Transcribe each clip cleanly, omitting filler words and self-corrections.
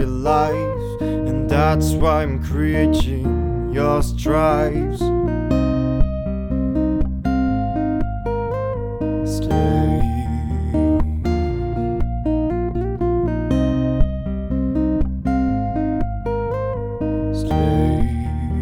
your life, and that's why I'm creating your strives. Stay. Stay.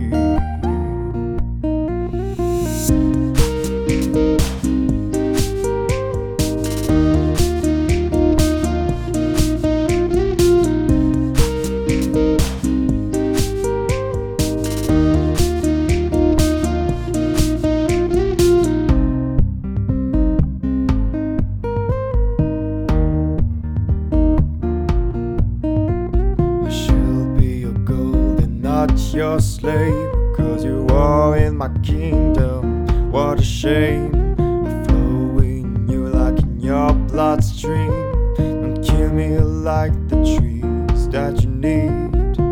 Not your slave, because you are in my kingdom. What a shame, I'm flowing you like in your bloodstream. Don't kill me like the trees that you need.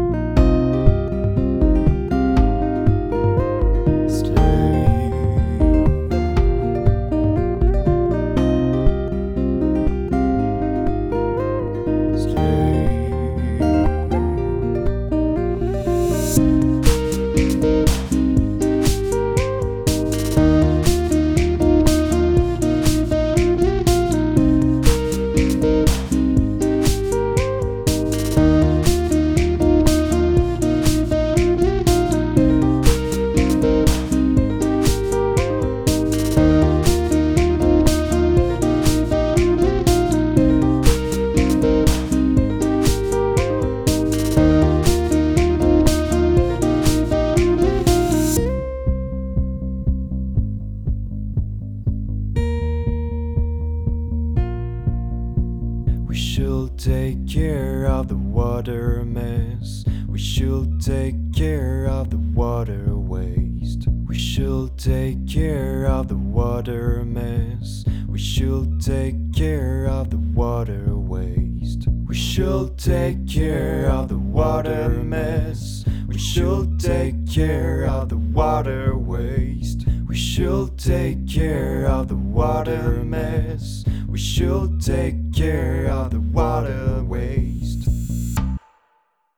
We should take care of the water mess. We should take care of the water waste. We should take care of the water mess. We should take care of the water waste. We should take care of the water mess. We should take care of the water waste. We should take care of the water mess. We should take care of the water